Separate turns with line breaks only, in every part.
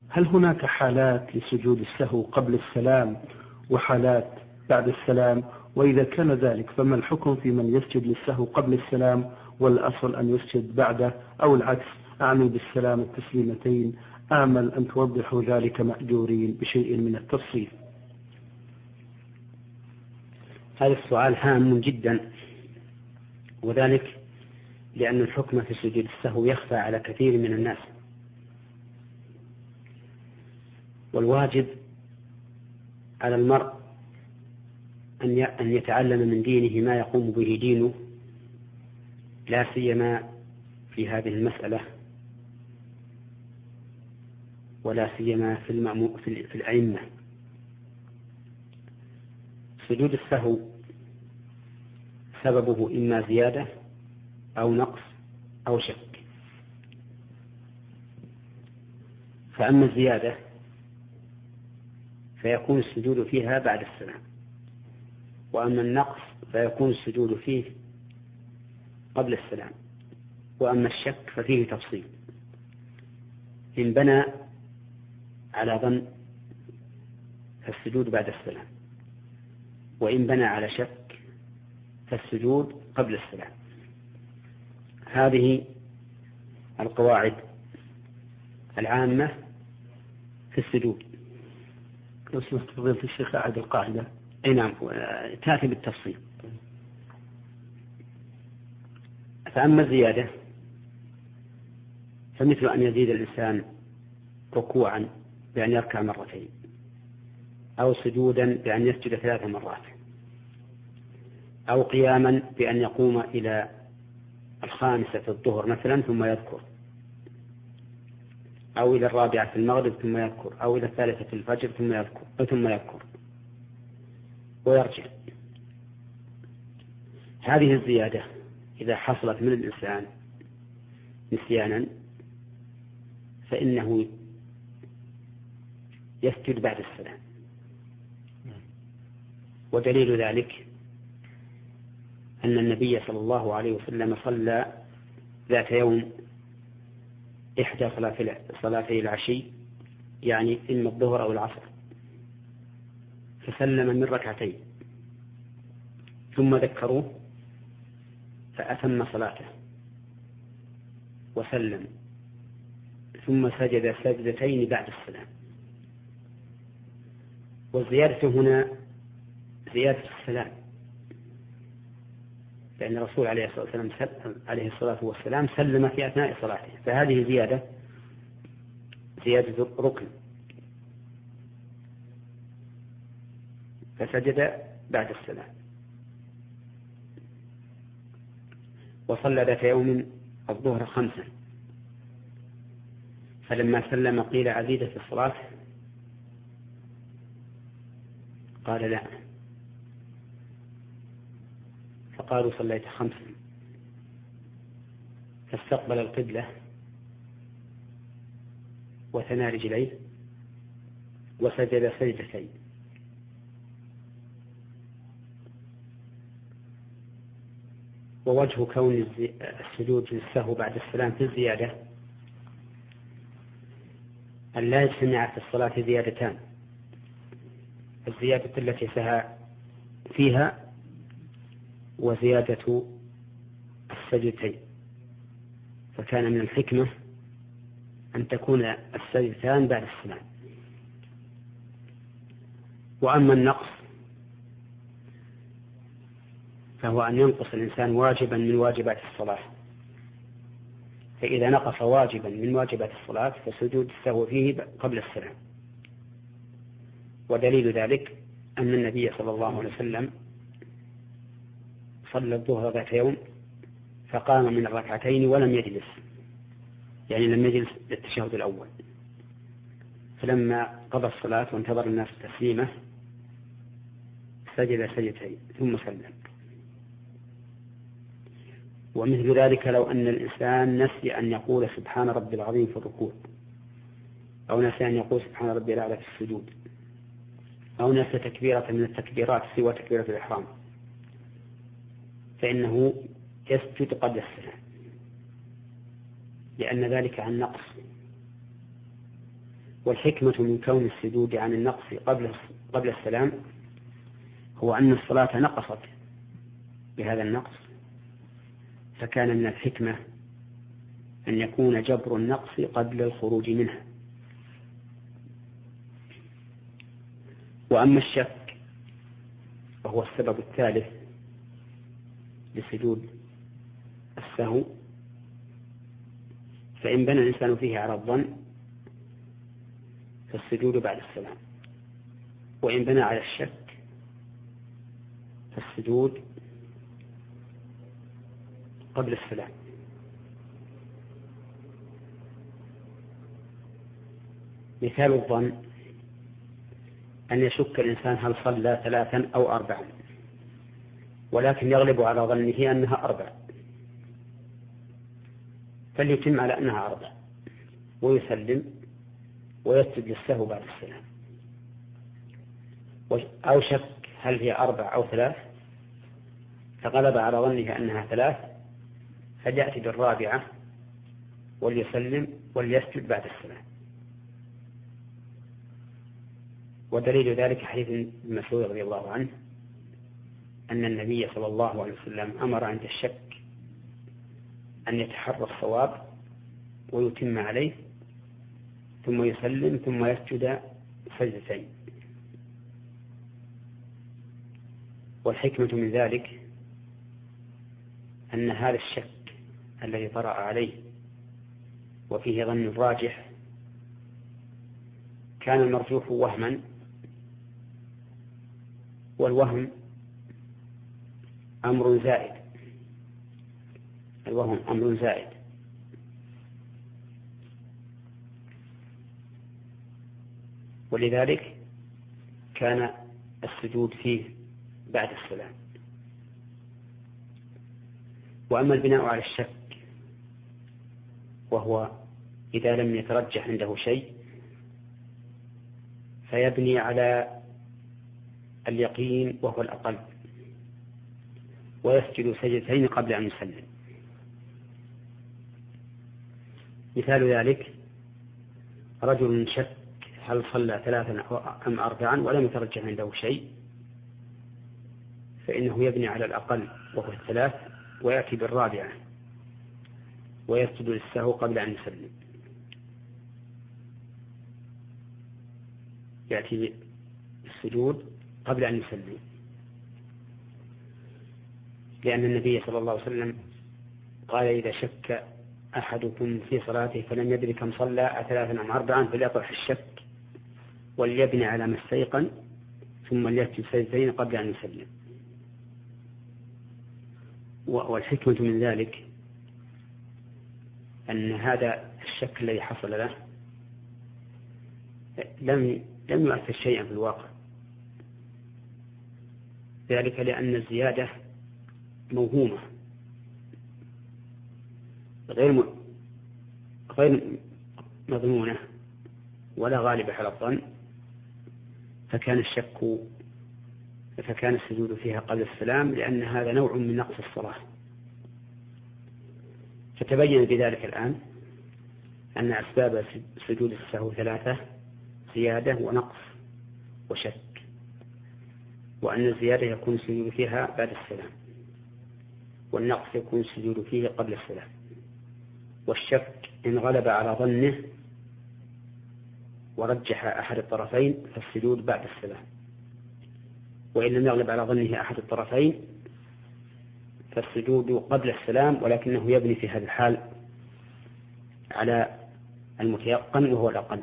هل هناك حالات لسجود السهو قبل السلام وحالات بعد السلام؟ وإذا كان ذلك فما الحكم في من يسجد للسهو قبل السلام والأصل أن يسجد بعده، أو العكس أعني بالسلام التسليمتين؟ آمل أن توضحوا ذلك مأجورين بشيء من التفصيل.
هذا السؤال هام جدا، وذلك لأن الحكم في سجود السهو يخفى على كثير من الناس، والواجب على المرء أن يتعلم من دينه ما يقوم به دينه، لا سيما في هذه المسألة، ولا سيما في الأئمة. سجود السهو سببه إما زيادة أو نقص أو شك. فأما الزيادة فيكون السجود فيها بعد السلام، وأما النقص فيكون السجود فيه قبل السلام، وأما الشك ففيه تفصيل. إن بنى على ظن فالسجود بعد السلام، وإن بنى على شك فالسجود قبل السلام. هذه القواعد العامة في السجود.
لو سمحت فضيلة الشيخ أعد القاعدة.
أي نعم، تأتي بالتفصيل. فأما الزيادة فمثل أن يزيد الإنسان ركوعا بأن يركع مرتين، أو سجودا بأن يسجد 3 مرات، أو قياما بأن يقوم إلى 5 في الظهر مثلا ثم يذكر، أو إلى 4 في المغرب ثم يذكر، أو إلى 3 في الفجر ثم يذكر ويرجع. هذه الزيادة إذا حصلت من الإنسان نسيانا فإنه يسجد بعد السلام. ودليل ذلك أن النبي صلى الله عليه وسلم صلى ذات يوم إحدى صلاتي العشي، يعني إما الظهر أو العصر، فسلم من 2 ركعتين ثم ذكروه فأتم صلاته وسلم، ثم سجد سجدتين بعد السلام. والزيادة هنا زيادة السلام، لأن الرسول عليه الصلاة والسلام سلم في أثناء صلاته، فهذه زيادة ركن، فسجد بعد السلام. وصلى ذات يوم الظهر 5، فلما سلم قيل عزيدة في الصلاة، قال لا، فقالوا صليت 5، فاستقبل القبلة وثنى رجليه وسجد سجدتين. ووجه كون السجود للسهو بعد السلام في الزيادة أن لا يجتمع في الصلاة زيادتان: الزيادة التي سهى فيها وزيادة السجدتين. فكان من الحكمة أن تكون السجدتان بعد السلام. وأما النقص فهو أن ينقص الإنسان واجبا من واجبات الصلاة، فإذا نقص واجبا من واجبات الصلاة فسجود السهو فيه قبل السلام. ودليل ذلك أن النبي صلى الله عليه وسلم صلى الظهر ذات يوم فقام من 2 ولم يجلس، يعني لم يجلس للتشهد الأول، فلما قضى الصلاة وانتظر الناس تسليمه سجد سجدتين ثم سلم. ومثل ذلك لو أن الإنسان نسي أن يقول سبحان ربي العظيم في الركوع، أو نسي أن يقول سبحان ربي الأعلى في السجود، أو نسي تكبيرة من التكبيرات سوى تكبيرة الإحرام، فإنه يسجد قبل السلام، لأن ذلك عن نقص. والحكمة من كون السجود عن النقص قبل السلام هو أن الصلاة نقصت بهذا النقص، فكان من الحكمة أن يكون جبر النقص قبل الخروج منها. وأما الشك وهو السبب الثالث لسجود السهو، فإن بنى الإنسان فيه على الظن فالسجود بعد السلام، وإن بنى على الشك فالسجود قبل السلام. مثال الظن أن يشك الإنسان هل صلى 3 أو 4، ولكن يغلب على ظنه أنها 4، فليتم على أنها 4 ويسلم ويسجد للسهو بعد السلام. أو شك هل هي 4 أو 3، فغلب على ظنه أنها 3، فليأتي بالرابعة وليسلم وليسجد بعد السلام. ودليل ذلك حديث ابن مسعود رضي الله عنه أن النبي صلى الله عليه وسلم أمر عند الشك أن يتحرى الصواب ويتم عليه ثم يسلم ثم يسجد سجدتين. والحكمة من ذلك أن هذا الشك الذي طرأ عليه وفيه ظن راجح كان المرجوح وهما، والوهم أمر زائد، الوهم أمر زائد. ولذلك كان السجود فيه بعد السلام. وأما البناء على الشك وهو إذا لم يترجح عنده شيء فيبني على اليقين وهو الأقل ويسجد سجدتين قبل أن يسلم. مثال ذلك رجل شك هل صلى 3 أم 4 ولم يترجح عنده شيء، فإنه يبني على الأقل وهو 3 ويأتي بالرابعة ويسجد للسهو قبل أن يسلم. يأتي بالسجود قبل أن يسلم، لأن النبي صلى الله عليه وسلم قال إذا شك أحدكم في صلاته فلم يدري كم صلى 3 أم 4 فليطرح الشك وليبني على ما استيقن ثم ليسجد سجدتين قبل أن يسلم. والحكمة من ذلك أن هذا الشك الذي حصل له لم يؤثر شيئا في الواقع، ذلك لأن الزيادة موهومة غير مضمونة ولا غالبة على الظن، فكان السجود فيها قبل السلام، لأن هذا نوع من نقص الصلاة. فتبين بذلك الآن أن أسباب سجود السهو 3: زيادة ونقص وشك، وأن الزيادة يكون السجود فيها بعد السلام، والنقص يكون السجود فيه قبل السلام، والشك إن غلب على ظنه ورجح أحد الطرفين فالسجود بعد السلام، وإن لم يغلب على ظنه أحد الطرفين فالسجود قبل السلام، ولكنه يبني في هذا الحال على المتيقن وهو الأقل.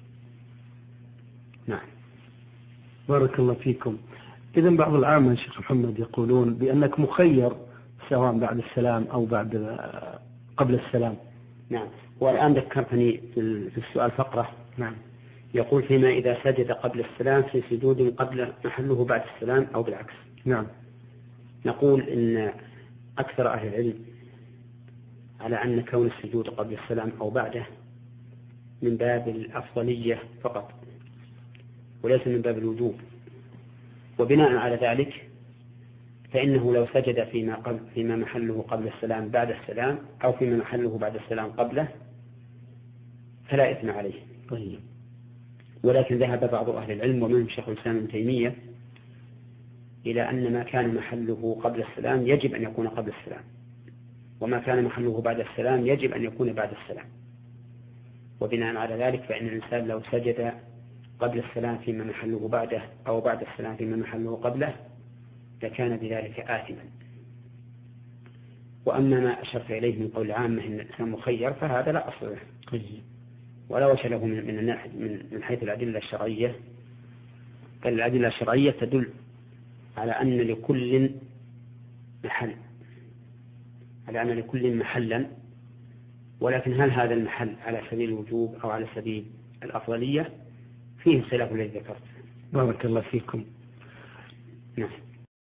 نعم.
بارك الله فيكم. إذن بعض العامة شيخ محمد يقولون بأنك مخير سواء بعد السلام أو قبل السلام.
نعم. والآن ذكرتني في السؤال فقرة.
نعم.
يقول فيما إذا سجد قبل السلام في سجود قبل محله بعد السلام أو بالعكس.
نعم.
نقول إن أكثر أهل العلم على أن كون السجود قبل السلام أو بعده من باب الأفضلية فقط وليس من باب الوجوب، وبناء على ذلك فإنه لو سجد فيما محله قبل السلام بعد السلام أو فيما محله بعد السلام قبله فلا إثم عليه.
طيب.
ولكن ذهب بعض أهل العلم ومنهم شيخ الإسلام ابن تيمية إلى أن ما كان محله قبل السلام يجب أن يكون قبل السلام، وما كان محله بعد السلام يجب أن يكون بعد السلام. وبناء على ذلك فإن الإنسان لو سجد قبل السلام فيما محله بعده أو بعد السلام فيما محله قبله لكان بذلك آثما. وأما ما أشرت إليه من قول عامة إن الإنسان مخير فهذا لا أصل له ولا وجه له من حيث الأدلة الشرعية. بل الأدلة الشرعية تدل على أن لكل محلا، ولكن هل هذا المحل على سبيل الوجوب أو على سبيل الأفضلية فيه خلاف الذي ذكرت.
بارك الله فيكم.
نعم.